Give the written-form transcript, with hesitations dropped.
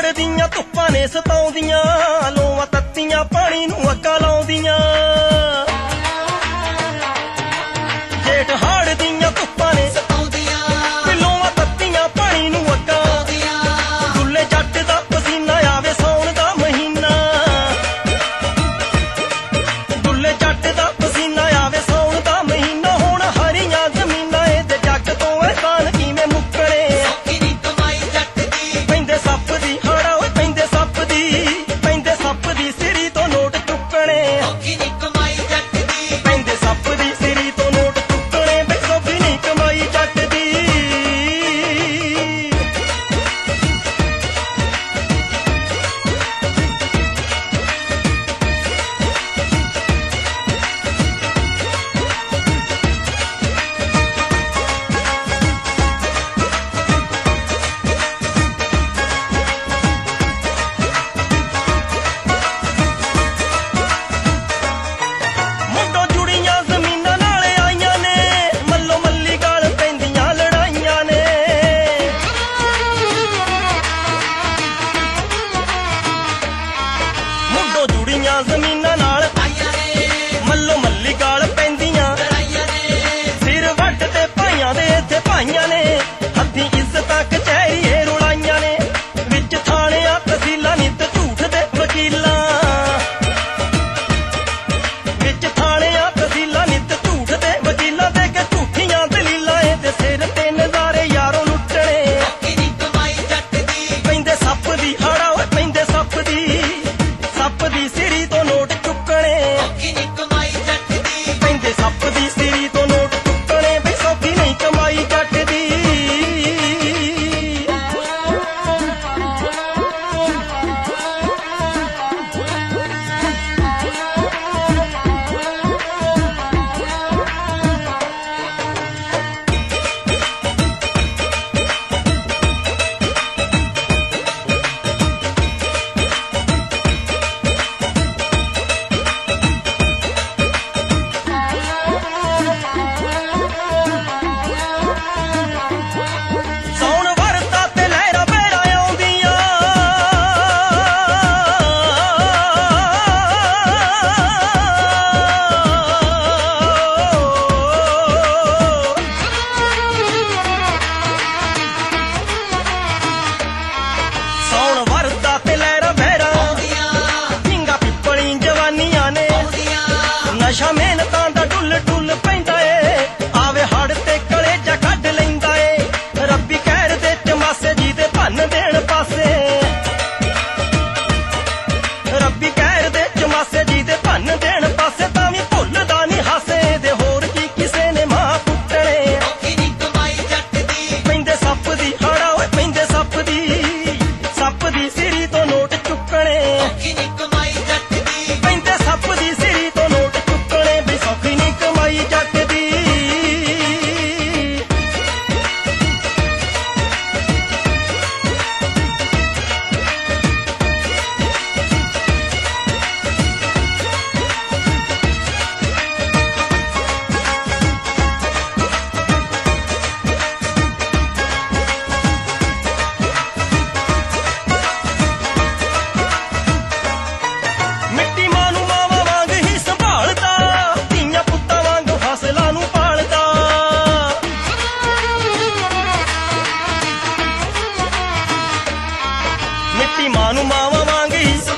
ਹਾੜ ਦੀਆਂ ਧੁੱਪਾਂ ਨੇ ਸਤਾਉਂਦੀਆਂ, ਲੋਆਂ ਤੱਤੀਆਂ ਪਾਣੀ ਨੂੰ ਅੱਗਾਂ ਲਾਉਂਦੀਆਂ। ਜੇਠ ਹਾੜ ਦੀਆਂ ਧੁੱਪਾਂ ਨੇ ਸਤਾਉਂਦੀਆਂ, ਲੋਆਂ ਤੱਤੀਆਂ ਪਾਣੀ ਨੂੰ ਅੱਗਾਂ ਲਾਉਂਦੀਆਂ। ਦੁੱਲੇ ਜੱਟ ਦਾ ਪਸੀਨਾ ਆਵੇ ਸਾਉਣ ਦਾ ਮਹੀਨਾ, ਦੁੱਲੇ ਜੱਟ ਦਾ ਪਸੀਨਾ ਆਵੇ ਸਾਉਣ ਦਾ ਮਹੀਨਾ। ਹੁਣ ਹਰੀਆਂ ਜ਼ਮੀਨਾਂ ਇਹਦੇ ਜੱਗ ਤੋਂ ਅਹਿਸਾਨ ਕਿਵੇਂ ਮੁੱਕਣੇ, ਸੌਖੀ ਨੀ ਕਮਾਈ ਜੱਟ ਦੀ। ਪੈਂਦੇ ਸੱਪ ਦੀ ਹਾੜਾ ਓਏ ਪੈਂਦੇ ਸੱਪ ਦੀ, ਪੈਂਦੇ ਸੱਪ ਦੀ ਸਿਰੀ ਤੋਂ ਨੋਟ ਚੁੱਕਣੇ, ਸੌਖੀ ਨੀ ਕਮਾਈ ਜੱਟ ਦੀ। ਪੈਂਦੇ ਸੱਪ ਦੀ ਸਿਰੀ ਤੋਂ ਨੋਟ ਚੁੱਕਣੇ, ਬਈ ਸੌਖੀ ਨੀ ਕਮਾਈ ਜੱਟ ਦੀ। ਮੁੰਡੋਂ ਜੁੜੀਆਂ ਜ਼ਮੀਨਾਂ ਨਾਲ ਆਈਆਂ ਨੇ, ਮੱਲੋ ਮੱਲੀ ਗਾਲ ਪੈਂਦੀਆਂ ਲੜਾਈਆਂ ਨੇ। ਮੁੰਡੋਂ ਜੁੜੀਆਂ ਜ਼ਮੀਨਾਂ ਨਾਲ ਆਈਆਂ ਨੇ, ਮੱਲੋ ਮੱਲੀ ਗਾਲ ਪੈਂਦੀਆਂ ਲੜਾਈਆਂ ਨੇ। ਸਿਰ ਵੱਢ ਤੇ ਭਾਈਆਂ ਦੇ ਇੱਥੇ ਭਾਈਆਂ ਨੇ, ਹੱਥੀਂ ਇੱਜ਼ਤਾਂ ਕਚਹਿਰੀਏ ਰੁਲਾਈਆਂ ਨੇ। ਵਿੱਚ ਥਾਣਿਆਂ ਤਹਿਸੀਲਾਂ ਨਿੱਤ ਝੂਠ ਦੇ ਵਕੀਲਾਂ, ਵਿੱਚ ਥਾਣਿਆਂ ਤਹਿਸੀਲਾਂ ਨਿੱਤ ਝੂਠ ਦੇ ਵਕੀਲਾਂ। ਦੇ ਕੇ ਝੂਠੀਆਂ ਦਲੀਲਾਂ ਇਹਦੇ ਸਿਰ ਤੇ ਨਜ਼ਾਰੇ ਯਾਰੋਂ ਲੁੱਟਣੇ, ਸੌਖੀ ਨੀ ਕਮਾਈ ਜੱਟ ਦੀ। ਪੈਂਦੇ ਸੱਪ ਦੀ ਹਾੜਾ ਓਏ ਪੈਂਦੇ ਸੱਪ ਦੀ, ਸੱਪ ਦੀ ਸਿਰੀ ਤੋਂ ਨੋਟ ਚੁੱਕਣੇ, ਸੌਖੀ ਨੀ ਕਮਾਈ ਜੱਟ ਦੀ। ਪੈਂਦੇ ਸੱਪ ਦੀ ਸਿਰੀ ਤੋਂ ਨੋਟ ਚੁੱਕਣੇ, ਬਈ ਸੌਖੀ ਨਹੀਂ ਕਮਾਈ ਜੱਟ ਦੀ। ਸੌਣ ਵਰਤਾ ਤੇ ਲਹਿਰਾਂ ਬਹਿਰਾਂ ਆਉਂਦੀਆਂ, ਸੌਣ ਵਰਤਾ ਤੇ ਲਹਿਰਾਂ ਬਹਿਰਾਂ ਆਉਂਦੀਆਂ। ਝੀਂਗਾ ਪਿੱਪਲੀ ਜਵਾਨੀਆਂ ਨੇ, ਨਸ਼ਾ ਮਿਹਨਤਾਂ ਦਾ ਡੁੱਲ ਡੁੱਲ ਪੈਂਦਾ ਏ। ਆਵੇ ਹੜ ਤੇ ਕਲੇਜਾ ਕੱਢ ਲੈਂਦਾ ਏ, ਰੱਬੀ ਕਹਿਰ ਦੇ ਚਮਾਸੇ ਜੀ ਦੇ ਭੰਨ ਦੇਣ ਪਾਸੇ। ਰੱਬੀ ਕਹਿਰ ਦੇ ਚਮਾਸੇ ਜੀ ਦੇ ਭੰਨ ਦੇਣ ਪਾਸੇ, ਤਾਂ ਵੀ ਭੁੱਲਦਾ ਨੀ ਹਾਸੇ ਦੇ ਹੋਰ ਕੀ ਕਿਸੇ ਨੇ ਮਾਂ ਪੁੱਟਣੇ, ਸੌਖੀ ਨੀ ਕਮਾਈ ਜੱਟ ਦੀ। ਪੈਂਦੇ ਸੱਪ ਦੀ ਹਾੜਾ ਓਏ ਪੈਂਦੇ ਸੱਪ ਦੀ, ਸੱਪ ਦੀ ਸਿਰੀ ਤੋਂ ਨੋਟ ਚੁੱਕਣੇ, ਸੌਖੀ ਨੀ ਕਮਾਈ ਜੱਟ ਦੀ। ਪੈਂਦੇ ਸੱਪ ਦੀ ਸਿਰੀ ਤੋਂ ਨੋਟ ਚੁੱਕਣੇ, ਬਈ ਸੌਖੀ ਨੀ ਕਮਾਈ ਜੱਟ ਦੀ। ਮਿੱਟੀ ਮਾਂ ਨੂੰ ਮਾਵਾਂ ਵਾਂਗ ਹੀ ਸੰਭਾਲਦਾ, ਧੀਆਂ ਪੁੱਤਾਂ ਵਾਂਗ ਫਸਲਾਂ ਨੂੰ ਪਾਲਦਾ। ਮਿੱਟੀ ਮਾਂ ਨੂੰ ਮਾਵਾਂ ਵਾਂਗ ਹੀ